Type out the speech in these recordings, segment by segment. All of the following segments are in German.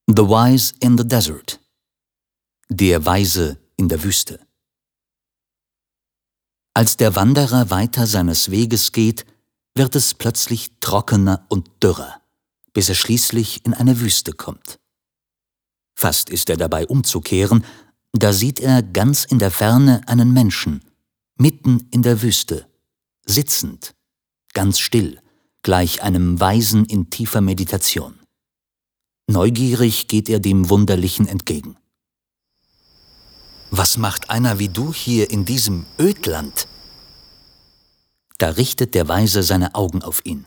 The Wise in the Desert. Der Weise in der Wüste. Als der Wanderer weiter seines Weges geht, wird es plötzlich trockener und dürrer, bis er schließlich in eine Wüste kommt. Fast ist er dabei umzukehren, da sieht er ganz in der Ferne einen Menschen, mitten in der Wüste, sitzend, ganz still, gleich einem Weisen in tiefer Meditation. Neugierig geht er dem Wunderlichen entgegen. »Was macht einer wie du hier in diesem Ödland?« Da richtet der Weise seine Augen auf ihn.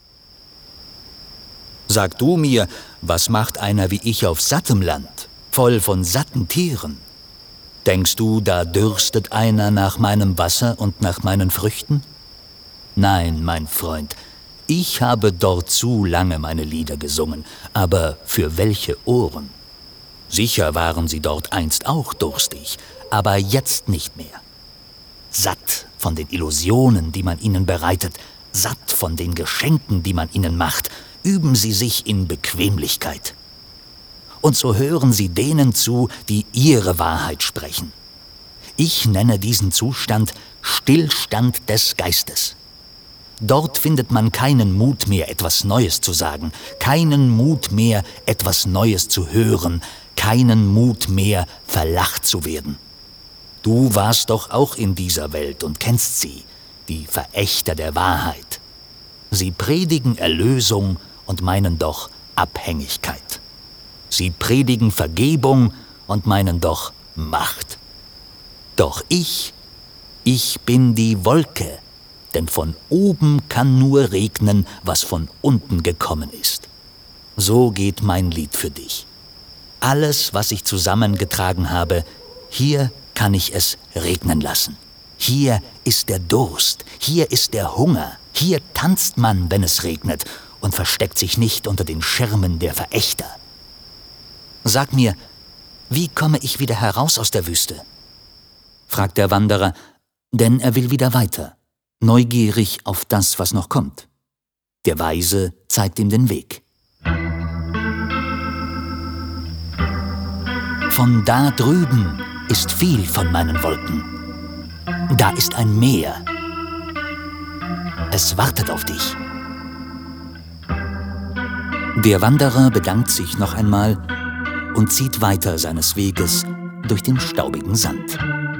»Sag du mir, was macht einer wie ich auf sattem Land, voll von satten Tieren? Denkst du, da dürstet einer nach meinem Wasser und nach meinen Früchten? Nein, mein Freund, ich habe dort zu lange meine Lieder gesungen, aber für welche Ohren? Sicher waren sie dort einst auch durstig, aber jetzt nicht mehr. Satt von den Illusionen, die man ihnen bereitet, satt von den Geschenken, die man ihnen macht, üben sie sich in Bequemlichkeit. Und so hören sie denen zu, die ihre Wahrheit sprechen. Ich nenne diesen Zustand Stillstand des Geistes. Dort findet man keinen Mut mehr, etwas Neues zu sagen, keinen Mut mehr, etwas Neues zu hören, keinen Mut mehr, verlacht zu werden. Du warst doch auch in dieser Welt und kennst sie, die Verächter der Wahrheit. Sie predigen Erlösung und meinen doch Abhängigkeit. Sie predigen Vergebung und meinen doch Macht. Doch ich bin die Wolke, denn von oben kann nur regnen, was von unten gekommen ist. So geht mein Lied für dich. Alles, was ich zusammengetragen habe, hier kann ich es regnen lassen. Hier ist der Durst, hier ist der Hunger, hier tanzt man, wenn es regnet, und versteckt sich nicht unter den Schirmen der Verächter. Sag mir, wie komme ich wieder heraus aus der Wüste? Fragt der Wanderer, denn er will wieder weiter, neugierig auf das, was noch kommt. Der Weise zeigt ihm den Weg. Von da drüben ist viel von meinen Wolken. Da ist ein Meer. Es wartet auf dich. Der Wanderer bedankt sich noch einmal und zieht weiter seines Weges durch den staubigen Sand.